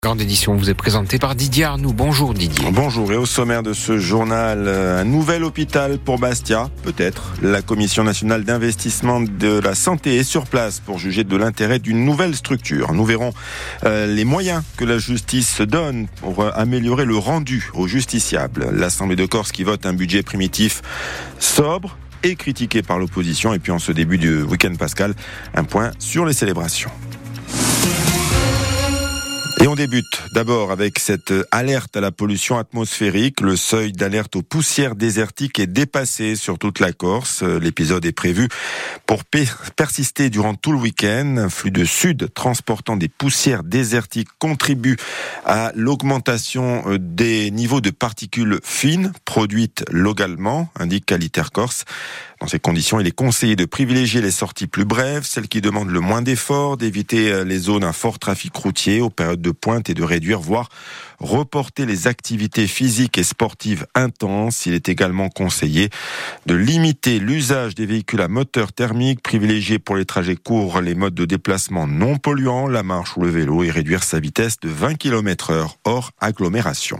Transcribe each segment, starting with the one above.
Grande édition vous est présentée par Didier Arnoux. Bonjour Didier. Bonjour, et au sommaire de ce journal, un nouvel hôpital pour Bastia, peut-être. La Commission nationale d'investissement de la santé est sur place pour juger de l'intérêt d'une nouvelle structure. Nous verrons les moyens que la justice se donne pour améliorer le rendu aux justiciables. L'Assemblée de Corse qui vote un budget primitif sobre et critiqué par l'opposition. Et puis en ce début du week-end pascal, un point sur les célébrations. Et on débute d'abord avec cette alerte à la pollution atmosphérique. Le seuil d'alerte aux poussières désertiques est dépassé sur toute la Corse. L'épisode est prévu pour persister durant tout le week-end. Un flux de sud transportant des poussières désertiques contribue à l'augmentation des niveaux de particules fines produites localement, indique Qualiter Corse. Dans ces conditions, il est conseillé de privilégier les sorties plus brèves, celles qui demandent le moins d'efforts, d'éviter les zones à fort trafic routier aux périodes de pointe et de réduire, voire reporter les activités physiques et sportives intenses. Il est également conseillé de limiter l'usage des véhicules à moteur thermique, privilégier pour les trajets courts les modes de déplacement non polluants, la marche ou le vélo, et réduire sa vitesse de 20 km/h hors agglomération.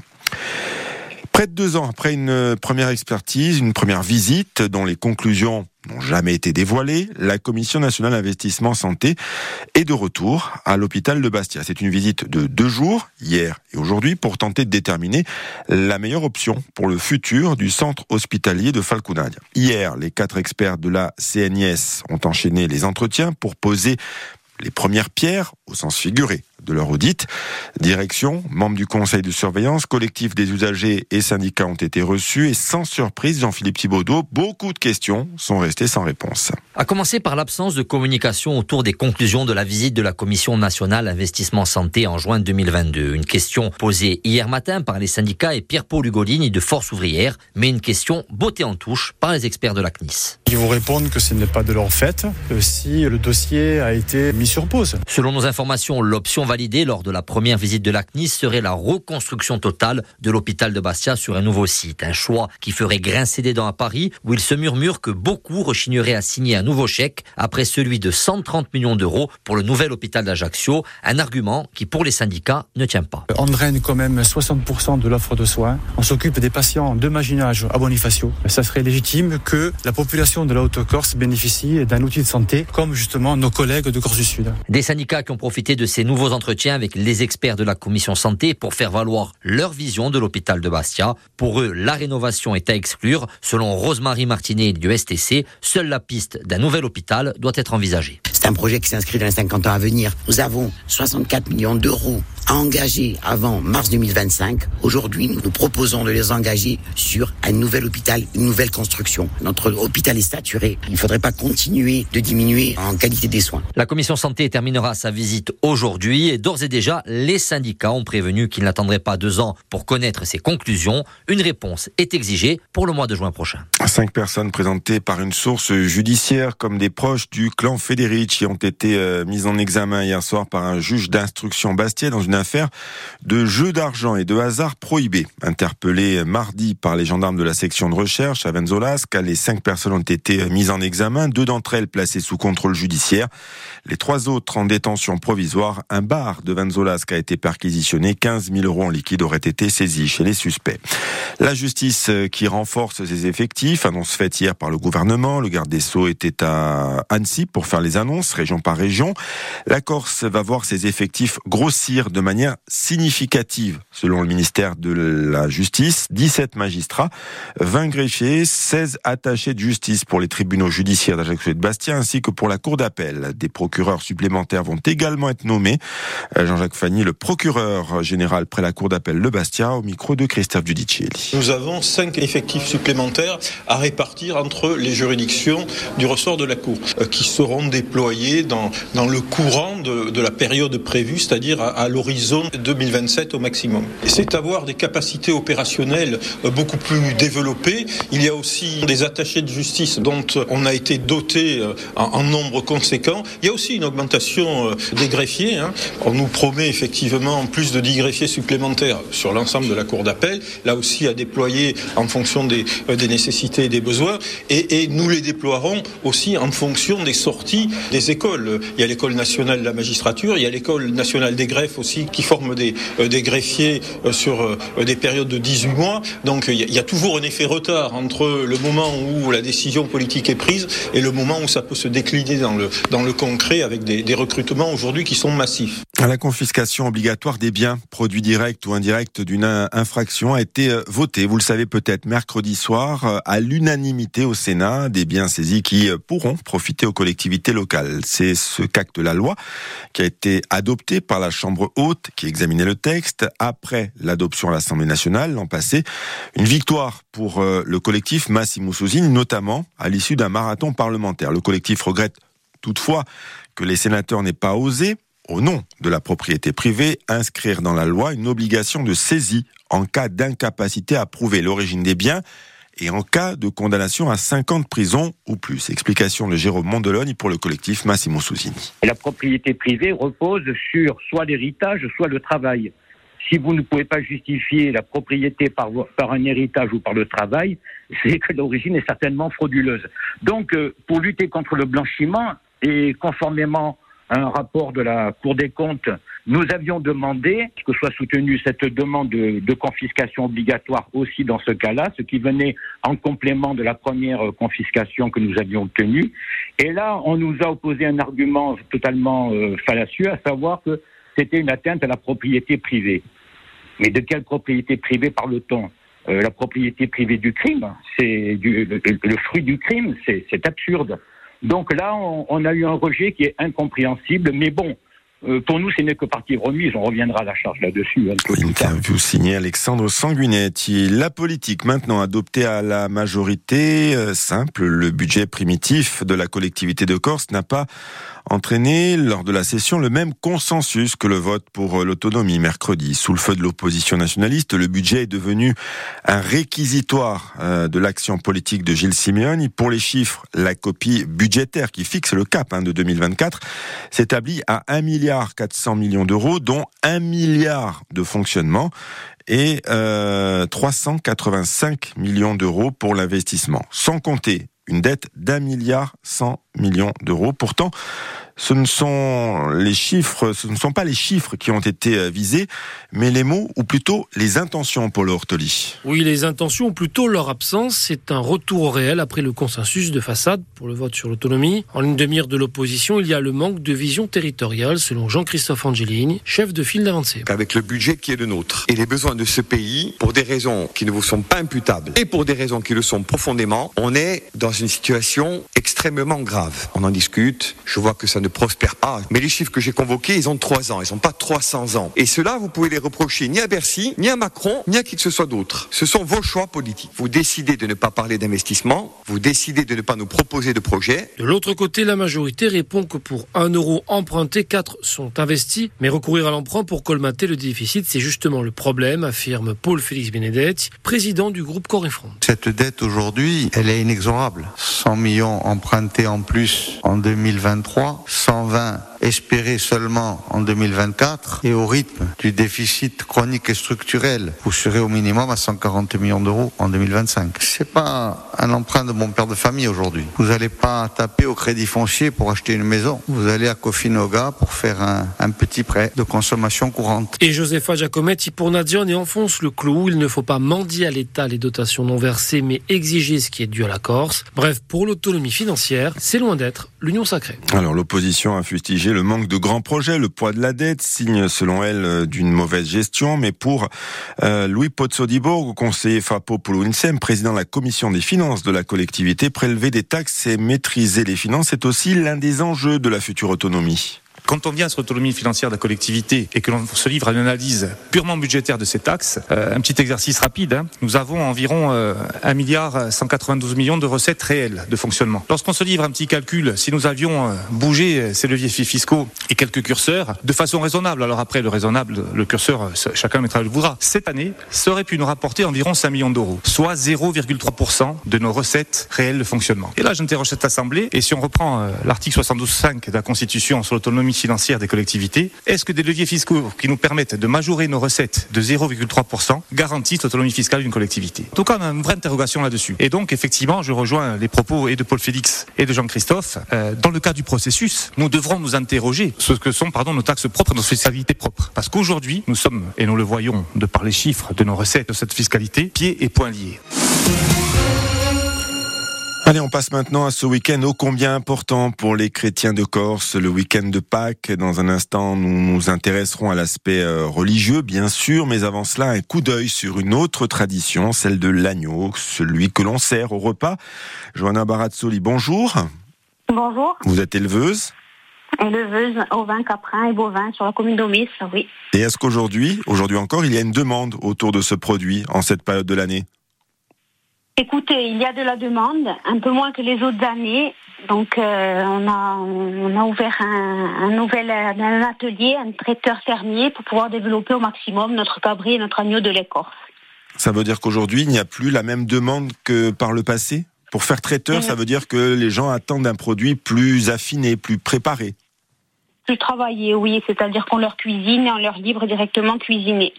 Près de 2 ans après une première expertise, une première visite dont les conclusions n'ont jamais été dévoilées, la Commission nationale d'investissement santé est de retour à l'hôpital de Bastia. C'est une visite de 2 jours, hier et aujourd'hui, pour tenter de déterminer la meilleure option pour le futur du centre hospitalier de Falconadia. Hier, les 4 experts de la CNIS ont enchaîné les entretiens pour poser les premières pierres, au sens figuré, de leur audit. Direction, membres du conseil de surveillance, collectif des usagers et syndicats ont été reçus et sans surprise, Jean-Philippe Thibaudot, beaucoup de questions sont restées sans réponse. À commencer par l'absence de communication autour des conclusions de la visite de la Commission nationale investissement santé en juin 2022. Une question posée hier matin par les syndicats et Pierre-Paul Ugolini de Force ouvrière, mais une question bottée en touche par les experts de la CNIS. Ils vous répondent que ce n'est pas de leur fait si le dossier a été mis sur pause. Selon nos informations, l'option validée lors de la première visite de la CNIS serait la reconstruction totale de l'hôpital de Bastia sur un nouveau site. Un choix qui ferait grincer des dents à Paris, où il se murmure que beaucoup rechigneraient à signer un nouveau chèque après celui de 130 millions d'euros pour le nouvel hôpital d'Ajaccio. Un argument qui, pour les syndicats, ne tient pas. On draine quand même 60% de l'offre de soins. On s'occupe des patients de Maginage à Bonifacio. Ça serait légitime que la population de la Haute-Corse bénéficie d'un outil de santé comme justement nos collègues de Corse du Sud. Des syndicats qui ont profité de ces nouveaux entretiens avec les experts de la commission santé pour faire valoir leur vision de l'hôpital de Bastia. Pour eux, la rénovation est à exclure. Selon Rosemarie Martinet du STC, seule la piste d'un nouvel hôpital doit être envisagée. C'est un projet qui s'inscrit dans les 50 ans à venir. Nous avons 64 millions d'euros à engager avant mars 2025. Aujourd'hui, nous nous proposons de les engager sur un nouvel hôpital, une nouvelle construction. Notre hôpital est saturé. Il ne faudrait pas continuer de diminuer en qualité des soins. La commission santé terminera sa visite aujourd'hui et d'ores et déjà, les syndicats ont prévenu qu'ils n'attendraient pas 2 ans pour connaître ses conclusions. Une réponse est exigée pour le mois de juin prochain. 5 personnes présentées par une source judiciaire comme des proches du clan Federici ont été mises en examen hier soir par un juge d'instruction Bastia dans une affaire de jeu d'argent et de hasard prohibé. Interpellés mardi par les gendarmes de la section de recherche à Venzolasca, les 5 personnes ont été mises en examen, 2 d'entre elles placées sous contrôle judiciaire. Les 3 autres en détention provisoire. Un bar de Venzolasca a été perquisitionné. 15 000 € en liquide auraient été saisis chez les suspects. La justice qui renforce ses effectifs, annonce faite hier par le gouvernement. Le garde des Sceaux était à Annecy pour faire les annonces, région par région. La Corse va voir ses effectifs grossir de manière significative, selon le ministère de la Justice. 17 magistrats, 20 greffiers, 16 attachés de justice pour les tribunaux judiciaires d'Ajaccio et de Bastia, ainsi que pour la cour d'appel. Des procureurs supplémentaires vont également être nommés. Jean-Jacques Fagny, le procureur général près la cour d'appel de Bastia, au micro de Christophe Giudicelli. Nous avons 5 effectifs supplémentaires à répartir entre les juridictions du ressort de la Cour, qui seront déployés dans le courant de la période prévue, c'est-à-dire à l'horizon 2027 au maximum. Et c'est avoir des capacités opérationnelles beaucoup plus développées. Il y a aussi des attachés de justice dont on a été doté en nombre conséquent. Il y a aussi une augmentation des greffiers. On nous promet effectivement plus de 10 greffiers supplémentaires sur l'ensemble de la cour d'appel, là aussi à déployer en fonction des nécessités et des besoins, et nous les déploierons aussi en fonction des sorties des écoles. Il y a l'école nationale de la magistrature, il y a l'école nationale des greffes aussi qui forment des greffiers sur des périodes de 18 mois. Donc il y a toujours un effet retard entre le moment où la décision politique est prise et le moment où ça peut se décliner dans le concret avec des recrutements aujourd'hui qui sont massifs. La confiscation obligatoire des biens, produits directs ou indirects d'une infraction, a été votée, vous le savez peut-être, mercredi soir, à l'unanimité au Sénat, des biens saisis qui pourront profiter aux collectivités locales. C'est ce qu'acte la loi qui a été adopté par la Chambre haute qui examinait le texte après l'adoption à l'Assemblée nationale l'an passé. Une victoire pour le collectif Massimo Susini, notamment à l'issue d'un marathon parlementaire. Le collectif regrette toutefois que les sénateurs n'aient pas osé, au nom de la propriété privée, inscrire dans la loi une obligation de saisie en cas d'incapacité à prouver l'origine des biens et en cas de condamnation à 5 ans de prison ou plus. Explication de Jérôme Mondelogne pour le collectif Massimo Susini. La propriété privée repose sur soit l'héritage, soit le travail. Si vous ne pouvez pas justifier la propriété par un héritage ou par le travail, c'est que l'origine est certainement frauduleuse. Donc, pour lutter contre le blanchiment, et conformément à un rapport de la Cour des comptes, nous avions demandé que soit soutenue cette demande de confiscation obligatoire aussi dans ce cas-là, ce qui venait en complément de la première confiscation que nous avions obtenue. Et là, on nous a opposé un argument totalement fallacieux, à savoir que c'était une atteinte à la propriété privée. Mais de quelle propriété privée parle-t-on ? La propriété privée du crime, c'est le fruit du crime, c'est absurde. Donc là, on a eu un rejet qui est incompréhensible, mais bon, pour nous, ce n'est que partie remise. On reviendra à la charge là-dessus. Interview signée Alexandre Sanguinetti. La politique maintenant adoptée à la majorité simple. Le budget primitif de la collectivité de Corse n'a pas entraîné lors de la session le même consensus que le vote pour l'autonomie mercredi. Sous le feu de l'opposition nationaliste, le budget est devenu un réquisitoire de l'action politique de Gilles Simeoni. Pour les chiffres, la copie budgétaire qui fixe le cap de 2024 s'établit à 1,4 milliard d'euros, dont 1 milliard de fonctionnement et 385 millions d'euros pour l'investissement, sans compter une dette d'1,1 milliard d'euros. Pourtant, ce ne sont pas les chiffres qui ont été visés, mais les mots, ou plutôt les intentions, Paul Ortoli. Oui, les intentions, ou plutôt leur absence, c'est un retour au réel après le consensus de façade pour le vote sur l'autonomie. En ligne de mire de l'opposition, il y a le manque de vision territoriale, selon Jean-Christophe Angelini, chef de file d'avancée. Avec le budget qui est le nôtre et les besoins de ce pays, pour des raisons qui ne vous sont pas imputables et pour des raisons qui le sont profondément, on est dans une situation extrêmement grave. On en discute, je vois que ça ne prospère pas. Mais les chiffres que j'ai convoqués, ils ont 3 ans, ils n'ont pas 300 ans. Et cela, vous pouvez les reprocher ni à Bercy, ni à Macron, ni à qui que ce soit d'autre. Ce sont vos choix politiques. Vous décidez de ne pas parler d'investissement, vous décidez de ne pas nous proposer de projets. De l'autre côté, la majorité répond que pour 1 euro emprunté, 4 sont investis. Mais recourir à l'emprunt pour colmater le déficit, c'est justement le problème, affirme Paul-Félix Benedetti, président du groupe Corps et Front. Cette dette aujourd'hui, elle est inexorable. 100 millions empruntés en plus en 2023, 120 espérés seulement en 2024, et au rythme du déficit chronique et structurel, vous serez au minimum à 140 millions d'euros en 2025. C'est pas un emprunt de mon père de famille aujourd'hui. Vous n'allez pas taper au crédit foncier pour acheter une maison. Vous allez à Cofinoga pour faire un petit prêt de consommation courante. Et Josefa Giacometti pour Nadion et enfonce le clou. Il ne faut pas mendier à l'État les dotations non versées, mais exiger ce qui est dû à la Corse. Bref, pour l'autonomie financière, c'est loin d'être l'union sacrée. Alors l'opposition a fustigé le manque de grands projets, le poids de la dette, signe selon elle d'une mauvaise gestion. Mais pour Louis Pozzo di Borgo, conseiller FAPO Polo Insem, président de la commission des finances de la collectivité, prélever des taxes et maîtriser les finances, c'est aussi l'un des enjeux de la future autonomie. Quand on vient sur l'autonomie financière de la collectivité et que l'on se livre à une analyse purement budgétaire de ces taxes, un petit exercice rapide, nous avons environ 1,192 milliard de recettes réelles de fonctionnement. Lorsqu'on se livre un petit calcul, si nous avions bougé ces leviers fiscaux et quelques curseurs, de façon raisonnable, alors après le raisonnable, le curseur, chacun mettra le voudra, cette année, ça aurait pu nous rapporter environ 5 millions d'euros, soit 0,3% de nos recettes réelles de fonctionnement. Et là, j'interroge cette assemblée, et si on reprend l'article 72.5 de la Constitution sur l'autonomie financière des collectivités. Est-ce que des leviers fiscaux qui nous permettent de majorer nos recettes de 0,3% garantissent l'autonomie fiscale d'une collectivité? En tout cas, on a une vraie interrogation là-dessus. Et donc, effectivement, je rejoins les propos et de Paul Félix et de Jean-Christophe. Dans le cas du processus, nous devrons nous interroger sur ce que sont nos taxes propres, nos fiscalités propres. Parce qu'aujourd'hui, nous sommes, et nous le voyons de par les chiffres de nos recettes de cette fiscalité, pieds et poings liés. Allez, on passe maintenant à ce week-end ô combien important pour les chrétiens de Corse, le week-end de Pâques. Dans un instant, nous nous intéresserons à l'aspect religieux, bien sûr, mais avant cela, un coup d'œil sur une autre tradition, celle de l'agneau, celui que l'on sert au repas. Johanna Barazzoli, bonjour. Bonjour. Vous êtes éleveuse ? Éleveuse ovins, caprins et bovins sur la commune d'Aumis, oui. Et est-ce qu'aujourd'hui encore, il y a une demande autour de ce produit en cette période de l'année ? Écoutez, il y a de la demande, un peu moins que les autres années. Donc, on a ouvert un nouvel atelier, un traiteur fermier pour pouvoir développer au maximum notre cabri et notre agneau de lait corse. Ça veut dire qu'aujourd'hui, il n'y a plus la même demande que par le passé ? Pour faire traiteur, ça veut dire que les gens attendent un produit plus affiné, plus préparé ? Plus travaillé, oui. C'est-à-dire qu'on leur cuisine et on leur livre directement cuisiné.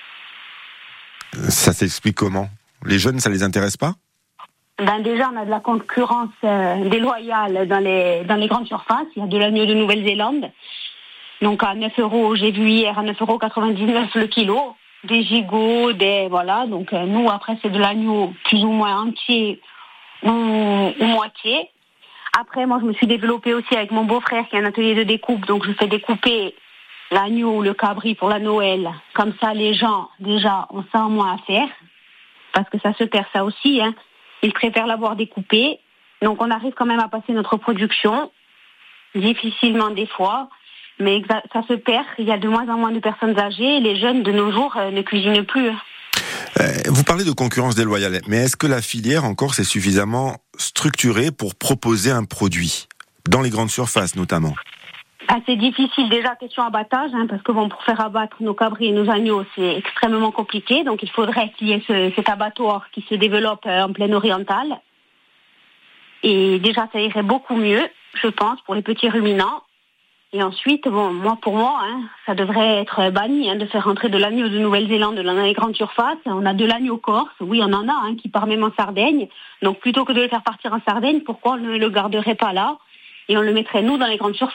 Ça s'explique comment ? Les jeunes, ça les intéresse pas ? Déjà, on a de la concurrence déloyale dans les grandes surfaces. Il y a de l'agneau de Nouvelle-Zélande. Donc à 9 €, j'ai vu hier, à 9,99 € le kilo. Des gigots, voilà. Donc nous, après, c'est de l'agneau plus ou moins entier ou moitié. Après, moi, je me suis développée aussi avec mon beau-frère qui a un atelier de découpe. Donc je fais découper l'agneau ou le cabri pour la Noël. Comme ça, les gens, déjà, ont ça en moins à faire. Parce que ça se perd, ça aussi, hein. Ils préfèrent l'avoir découpé. Donc, on arrive quand même à passer notre production, difficilement des fois, mais ça se perd. Il y a de moins en moins de personnes âgées et les jeunes de nos jours ne cuisinent plus. Vous parlez de concurrence déloyale, mais est-ce que la filière encore est suffisamment structurée pour proposer un produit, dans les grandes surfaces notamment ? C'est difficile déjà, question abattage, parce que pour faire abattre nos cabris et nos agneaux, c'est extrêmement compliqué. Donc il faudrait qu'il y ait cet abattoir qui se développe en plaine orientale. Et déjà, ça irait beaucoup mieux, je pense, pour les petits ruminants. Et ensuite, pour moi, ça devrait être banni de faire rentrer de l'agneau de Nouvelle-Zélande dans les grandes surfaces. On a de l'agneau corse, oui, on en a, qui part même en Sardaigne. Donc plutôt que de le faire partir en Sardaigne, pourquoi on ne le garderait pas là et on le mettrait, nous, dans les grandes surfaces ?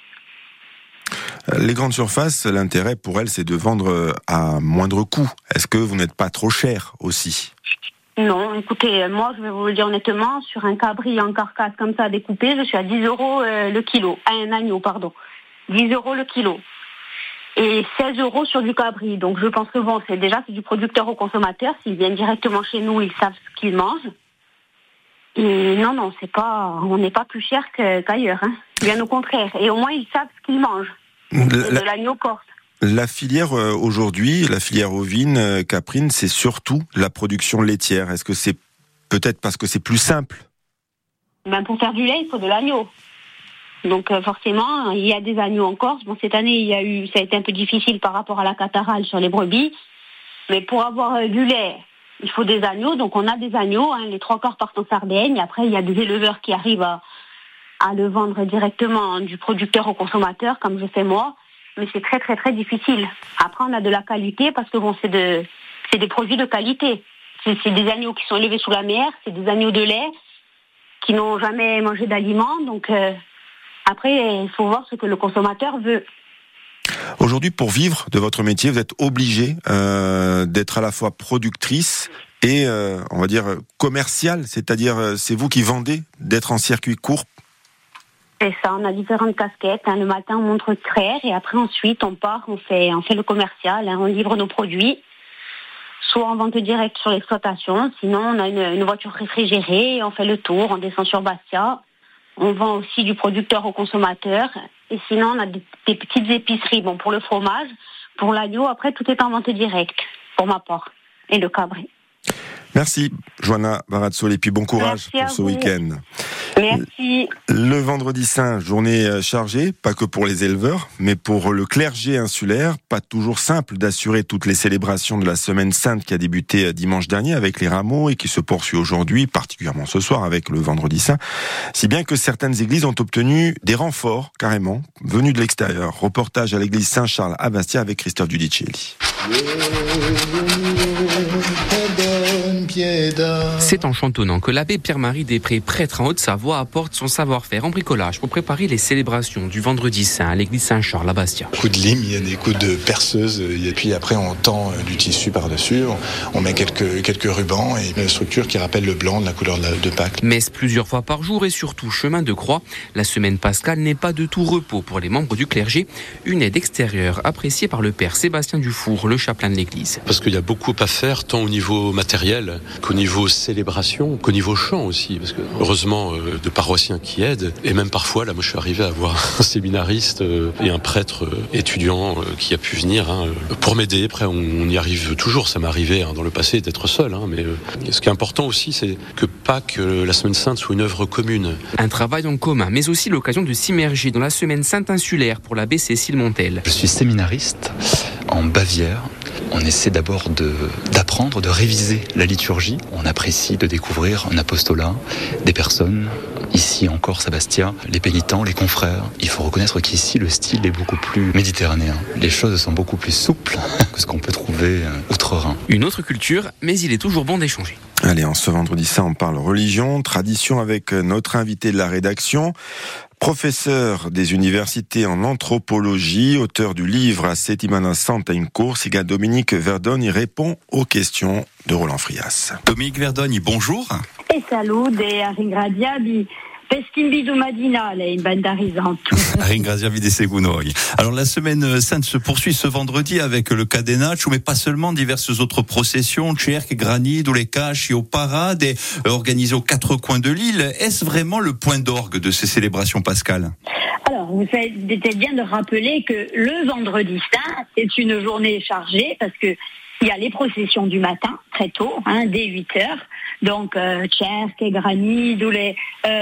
Les grandes surfaces, l'intérêt pour elles, c'est de vendre à moindre coût. Est-ce que vous n'êtes pas trop cher aussi ? Non, écoutez, moi, je vais vous le dire honnêtement, sur un cabri en carcasse comme ça découpé, je suis à 10 € le kilo. Un agneau, pardon. 10 € le kilo. Et 16 € sur du cabri. Donc je pense que c'est du producteur au consommateur. S'ils viennent directement chez nous, ils savent ce qu'ils mangent. Et non, on n'est pas plus cher qu'ailleurs. Bien au contraire. Et au moins, ils savent ce qu'ils mangent. De l'agneau corse. La filière aujourd'hui, la filière ovine, caprine, c'est surtout la production laitière. Est-ce que c'est peut-être parce que c'est plus simple ? Pour faire du lait, il faut de l'agneau. Donc forcément, il y a des agneaux en Corse. Cette année, ça a été un peu difficile par rapport à la catarrhale sur les brebis. Mais pour avoir du lait, il faut des agneaux. Donc on a des agneaux. Les 3/4 partent en Sardaigne. Après, il y a des éleveurs qui arrivent à le vendre directement du producteur au consommateur, comme je fais moi. Mais c'est très, très, très difficile. Après, on a de la qualité parce que c'est des produits de qualité. C'est des agneaux qui sont élevés sous la mer, c'est des agneaux de lait qui n'ont jamais mangé d'aliments. Donc, après, il faut voir ce que le consommateur veut. Aujourd'hui, pour vivre de votre métier, vous êtes obligée d'être à la fois productrice et, on va dire, commerciale. C'est-à-dire, c'est vous qui vendez, d'être en circuit court. C'est ça, on a différentes casquettes. Le matin, on montre clair et après, ensuite, on part, on fait le commercial, on livre nos produits, soit en vente directe sur l'exploitation, sinon on a une voiture réfrigérée, et on fait le tour, on descend sur Bastia, on vend aussi du producteur au consommateur, et sinon on a des petites épiceries, pour le fromage, pour l'agneau, après tout est en vente directe, pour ma part, et le cabri. Merci, Johanna Barazzoli, et puis bon courage pour ce week-end. Merci. Le vendredi saint, journée chargée, pas que pour les éleveurs, mais pour le clergé insulaire. Pas toujours simple d'assurer toutes les célébrations de la Semaine Sainte qui a débuté dimanche dernier avec les rameaux et qui se poursuit aujourd'hui, particulièrement ce soir avec le vendredi saint. Si bien que certaines églises ont obtenu des renforts, carrément, venus de l'extérieur. Reportage à l'église Saint-Charles à Bastia avec Christophe Giudicelli. C'est en chantonnant que l'abbé Pierre-Marie Després, prêtre en Haute-Savoie, apporte son savoir-faire en bricolage pour préparer les célébrations du vendredi saint à l'église Saint-Charles à Bastia. Coups de lime, il y a des coups de perceuse, et puis après on tend du tissu par-dessus, on met quelques rubans et une structure qui rappelle le blanc de la couleur de Pâques. Messe plusieurs fois par jour et surtout chemin de croix. La semaine pascale n'est pas de tout repos pour les membres du clergé. Une aide extérieure appréciée par le père Sébastien Dufour, le chapelain de l'église. Parce qu'il y a beaucoup à faire, tant au niveau matériel qu'au niveau célébration, qu'au niveau chant aussi. Parce que heureusement, de paroissiens qui aident. Et même parfois, là, moi je suis arrivé à avoir un séminariste et un prêtre étudiant qui a pu venir pour m'aider. Après, on y arrive toujours. Ça m'est arrivé dans le passé d'être seul. Mais ce qui est important aussi, c'est que Pâques, la Semaine Sainte, soit une œuvre commune. Un travail en commun, mais aussi l'occasion de s'immerger dans la Semaine Sainte insulaire pour l'abbé Cécile Montel. Je suis séminariste en Bavière. On essaie d'abord d'apprendre, de réviser la liturgie. On apprécie de découvrir un apostolat, des personnes. Ici en Corse, à Bastia, les pénitents, les confrères. Il faut reconnaître qu'ici, le style est beaucoup plus méditerranéen. Les choses sont beaucoup plus souples que ce qu'on peut trouver outre-Rhin. Une autre culture, mais il est toujours bon d'échanger. Allez, en ce vendredi saint, on parle religion, tradition avec notre invité de la rédaction. Professeur des universités en anthropologie, auteur du livre A Settimana Santa in Corsica, Dominique Verdoni répond aux questions de Roland Frias. Dominique Verdoni, bonjour. E salute a ringraziarvi per l'invito matinale in banda risotto. Ringraziarvi di seguire noi. Alors la semaine sainte se poursuit ce vendredi avec le Cadenaccio, mais pas seulement, diverses autres processions, cerche, granide, ou les caches et aux parades organisées aux quatre coins de l'île. Est-ce vraiment le point d'orgue de ces célébrations pascales ? Alors, vous faites bien de rappeler que le vendredi saint, c'est une journée chargée parce que il y a les processions du matin, très tôt, dès 8 heures. Donc, cerche, granide, ou les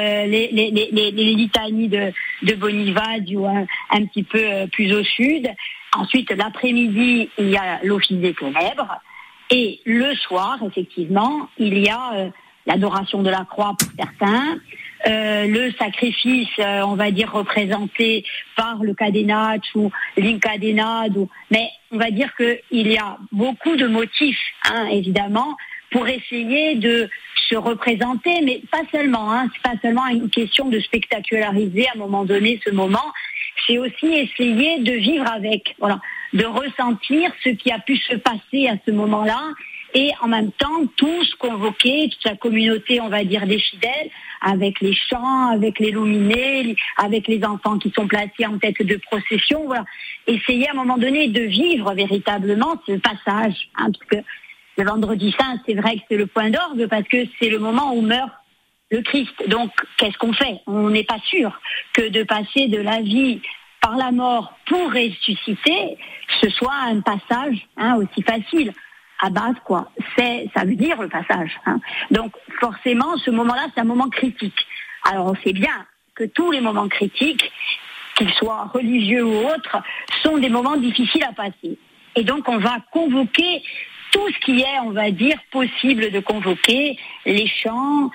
litanies de Bonivadio, un petit peu plus au sud. Ensuite, l'après-midi, il y a l'office des ténèbres. Et le soir, effectivement, il y a l'adoration de la croix pour certains, le sacrifice, on va dire, représenté par le cadenaccio ou l'incadenado. Mais on va dire qu'il y a beaucoup de motifs, évidemment, pour essayer de se représenter, mais pas seulement. C'est pas seulement une question de spectaculariser à un moment donné ce moment. C'est aussi essayer de vivre avec, de ressentir ce qui a pu se passer à ce moment-là. Et en même temps, tous convoquer, toute la communauté, on va dire, des fidèles, avec les chants, avec les luminés, avec les enfants qui sont placés en tête de procession. Essayer à un moment donné de vivre véritablement ce passage. Parce que le vendredi saint, c'est vrai que c'est le point d'orgue, parce que c'est le moment où meurt le Christ. Donc, qu'est-ce qu'on fait ? On n'est pas sûr que de passer de la vie par la mort pour ressusciter, ce soit un passage aussi facile. À base, ça veut dire le passage. Donc, forcément, ce moment-là, c'est un moment critique. Alors, on sait bien que tous les moments critiques, qu'ils soient religieux ou autres, sont des moments difficiles à passer. Et donc, on va convoquer tout ce qui est, on va dire, possible de convoquer, les chants,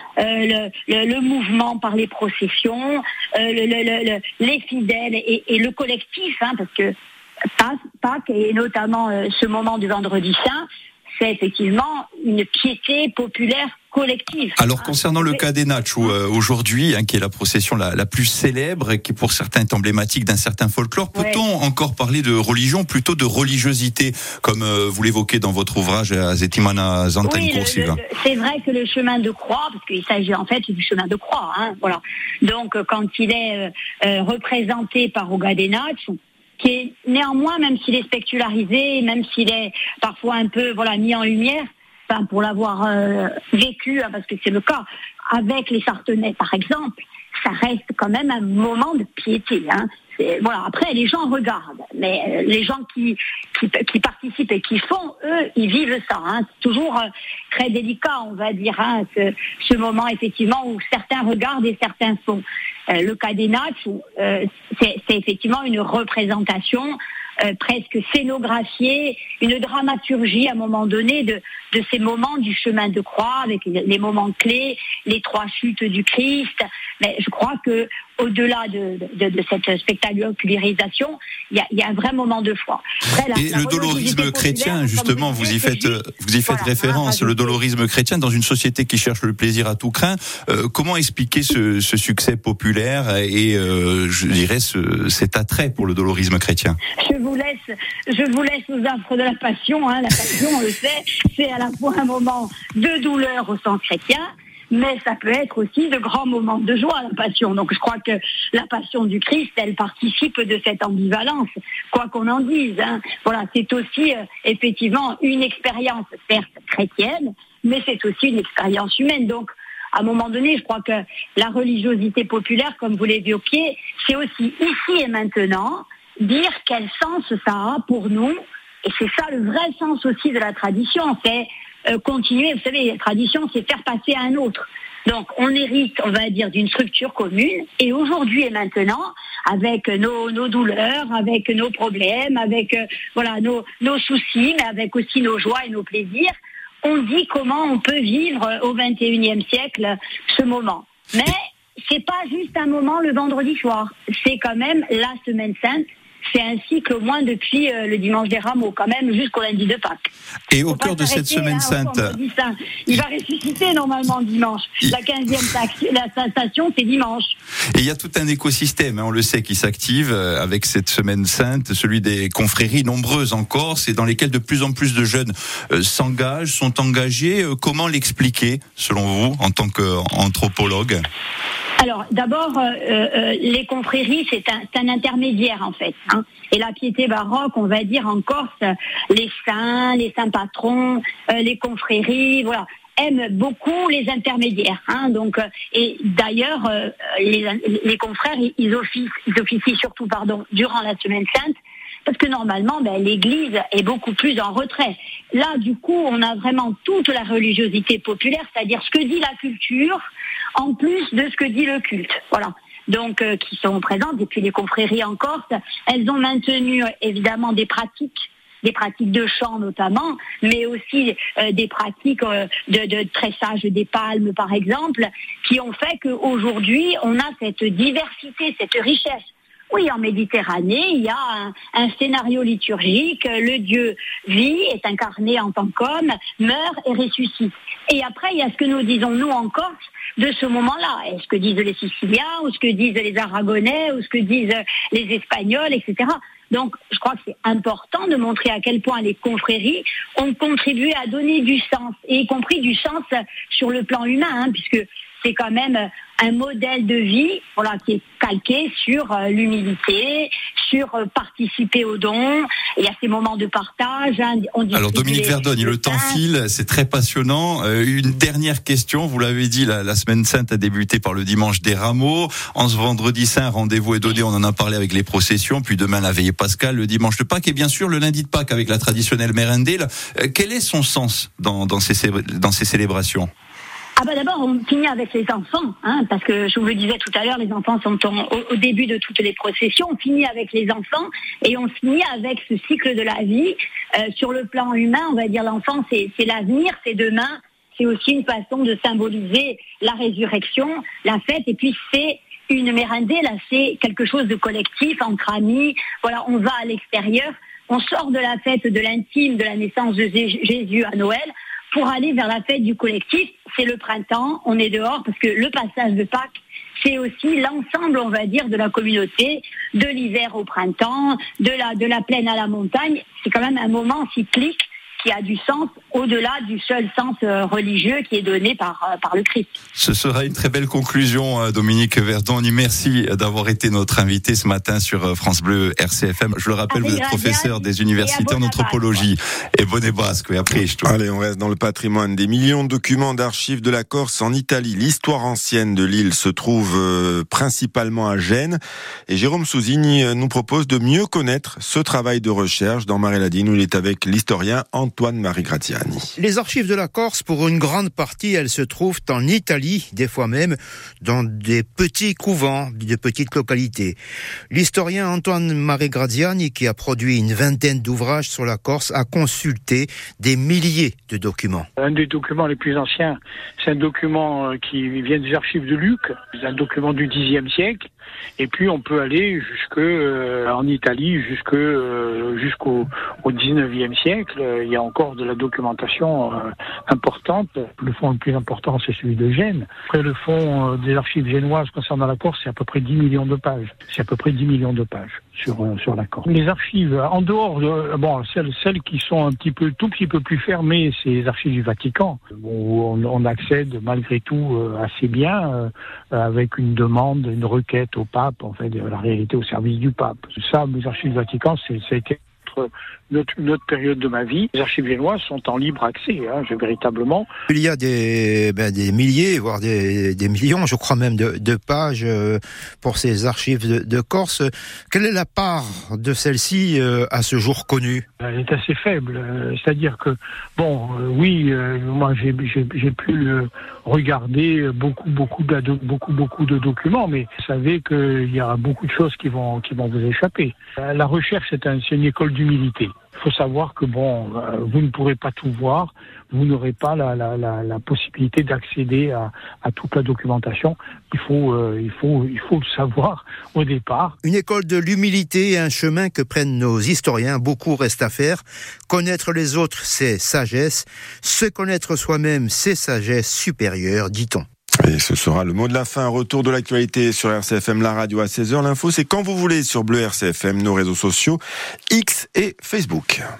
le mouvement par les processions, les fidèles et le collectif, parce que Pâques, et notamment ce moment du vendredi saint, c'est effectivement une piété populaire collective. Alors concernant le Cadenaccio aujourd'hui, qui est la procession la plus célèbre, qui pour certains est emblématique d'un certain folklore, peut-on encore parler de religion, plutôt de religiosité, comme vous l'évoquez dans votre ouvrage A Settimana Santa in Corsica ? C'est vrai que le chemin de croix, parce qu'il s'agit en fait du chemin de croix, Donc quand il est représenté par Cadenaccio, qui est néanmoins, même s'il est spectacularisé, même s'il est parfois un peu mis en lumière, pour l'avoir vécu, parce que c'est le cas, avec les Sartenais par exemple, ça reste quand même un moment de piété. Voilà. Après, les gens regardent, mais les gens qui participent et qui font, eux, ils vivent ça. Hein. C'est toujours très délicat, on va dire, hein, ce moment effectivement où certains regardent et certains font. Le cadenacho, c'est effectivement une représentation presque scénographiée, une dramaturgie à un moment donné de ces moments du chemin de croix, avec les moments clés, les 3 chutes du Christ. Mais je crois que au-delà de cette spectacularisation, il y a un vrai moment de foi. Après, et le dolorisme chrétien, justement, vous y faites référence, le dolorisme chrétien dans une société qui cherche le plaisir à tout craint. Comment expliquer ce succès populaire et, je dirais, cet attrait pour le dolorisme chrétien ? Je vous laisse aux affres de la passion. Hein. La passion, on le sait, c'est à la fois un moment de douleur au sens chrétien, mais ça peut être aussi de grands moments de joie, la passion. Donc je crois que la passion du Christ, elle participe de cette ambivalence, quoi qu'on en dise. Hein. Voilà, c'est aussi effectivement une expérience, certes chrétienne, mais c'est aussi une expérience humaine. Donc à un moment donné, je crois que la religiosité populaire, comme vous l'évoquiez, c'est aussi ici et maintenant dire quel sens ça a pour nous. Et c'est ça le vrai sens aussi de la tradition, c'est continuer. Vous savez, la tradition, c'est faire passer à un autre. Donc, on hérite, on va dire, d'une structure commune. Et aujourd'hui et maintenant, avec nos douleurs, avec nos problèmes, avec nos soucis, mais avec aussi nos joies et nos plaisirs, on dit comment on peut vivre au XXIe siècle ce moment. Mais c'est pas juste un moment le vendredi soir. C'est quand même la Semaine Sainte. C'est un cycle au moins depuis le dimanche des Rameaux, quand même, jusqu'au lundi de Pâques. Et au cœur de cette Semaine Sainte... Il va ressusciter normalement dimanche. La 15e station, c'est dimanche. Et il y a tout un écosystème, on le sait, qui s'active avec cette Semaine Sainte, celui des confréries nombreuses en Corse et dans lesquelles de plus en plus de jeunes s'engagent, sont engagés. Comment l'expliquer, selon vous, en tant qu'anthropologue ? Alors, d'abord, les confréries, c'est un intermédiaire, en fait. Hein. Et la piété baroque, on va dire en Corse, les saints patrons, les confréries, voilà, aiment beaucoup les intermédiaires. Hein. Donc, et d'ailleurs, les confrères, ils officient surtout, durant la Semaine Sainte, parce que normalement, l'Église est beaucoup plus en retrait. Là, du coup, on a vraiment toute la religiosité populaire, c'est-à-dire ce que dit la culture, en plus de ce que dit le culte. Voilà. Donc, qui sont présentes. Et puis les confréries en Corse, elles ont maintenu évidemment des pratiques de chant notamment, mais aussi des pratiques de tressage des palmes, par exemple, qui ont fait qu'aujourd'hui, on a cette diversité, cette richesse. Oui, en Méditerranée, il y a un scénario liturgique. Le Dieu vit, est incarné en tant qu'homme, meurt et ressuscite. Et après, il y a ce que nous disons, nous, en Corse, de ce moment-là. Et ce que disent les Siciliens, ou ce que disent les Aragonais, ou ce que disent les Espagnols, etc. Donc, je crois que c'est important de montrer à quel point les confréries ont contribué à donner du sens, et y compris du sens sur le plan humain, hein, puisque c'est quand même un modèle de vie, voilà, qui est calqué sur l'humilité, sur participer aux dons. Il y a ces moments de partage. Hein, alors Dominique Verdonne, le temps file, c'est très passionnant. Une dernière question, vous l'avez dit, la Semaine Sainte a débuté par le dimanche des Rameaux. En ce vendredi saint, rendez-vous est donné, on en a parlé avec les processions, puis demain la veillée pascale, le dimanche de Pâques et bien sûr le lundi de Pâques avec la traditionnelle merendelle. Quel est son sens dans ces célébrations ? D'abord, on finit avec les enfants, hein, parce que je vous le disais tout à l'heure, les enfants sont au début de toutes les processions. On finit avec les enfants et on finit avec ce cycle de la vie. Sur le plan humain, on va dire l'enfant, c'est l'avenir, c'est demain. C'est aussi une façon de symboliser la résurrection, la fête. Et puis c'est une mérendée, là, c'est quelque chose de collectif, entre amis. Voilà, on va à l'extérieur, on sort de la fête de l'intime, de la naissance de Jésus à Noël, pour aller vers la fête du collectif. C'est le printemps, on est dehors, parce que le passage de Pâques, c'est aussi l'ensemble, on va dire, de la communauté, de l'hiver au printemps, de la plaine à la montagne. C'est quand même un moment cyclique qui a du sens au-delà du seul sens religieux qui est donné par le Christ. Ce sera une très belle conclusion, Dominique Verdoni. Merci d'avoir été notre invité ce matin sur France Bleu RCFM. Je le rappelle, vous êtes professeur des universités en anthropologie et bonnet basque. Oui, après, allez, on reste dans le patrimoine. Des millions de documents d'archives de la Corse en Italie. L'histoire ancienne de l'île se trouve principalement à Gênes. Et Jérôme Sousigne nous propose de mieux connaître ce travail de recherche dans Marie-Ladine, où il est avec l'historien Antoine-Marie Graziani. Les archives de la Corse, pour une grande partie, elles se trouvent en Italie, des fois même dans des petits couvents, de petites localités. L'historien Antoine-Marie Graziani, qui a produit une vingtaine d'ouvrages sur la Corse, a consulté des milliers de documents. Un des documents les plus anciens, c'est un document qui vient des archives de Luc, c'est un document du Xe siècle. Et puis on peut aller en Italie jusqu'au XIXe siècle. Il y a encore de la documentation importante. Le fonds le plus important, c'est celui de Gênes. Après, le fonds des archives génoises concernant la Corse, c'est à peu près 10 millions de pages. C'est à peu près 10 millions de pages sur la Corse. Les archives, en dehors de celles qui sont tout petit peu plus fermées, c'est les archives du Vatican, où on accède malgré tout assez bien avec une demande, une requête au pape, en fait, la réalité au service du pape. Ça, les archives du Vatican, ça a été une autre période de ma vie. Les archives génoises sont en libre accès, véritablement. Il y a des milliers, voire des millions, je crois même, de pages pour ces archives de Corse. Quelle est la part de celle-ci à ce jour connue ? Elle est assez faible. C'est-à-dire que, moi j'ai pu regarder beaucoup de documents, mais vous savez qu'il y a beaucoup de choses qui vont vous échapper. La recherche, c'est une école d'humilité. Il faut savoir que vous ne pourrez pas tout voir, vous n'aurez pas la possibilité d'accéder à toute la documentation. Il faut le savoir au départ. Une école de l'humilité et un chemin que prennent nos historiens. Beaucoup reste à faire. Connaître les autres, c'est sagesse. Se connaître soi-même, c'est sagesse supérieure, dit-on. Et ce sera le mot de la fin. Retour de l'actualité sur RCFM, la radio à 16h. L'info, c'est quand vous voulez sur Bleu RCFM, nos réseaux sociaux, X et Facebook.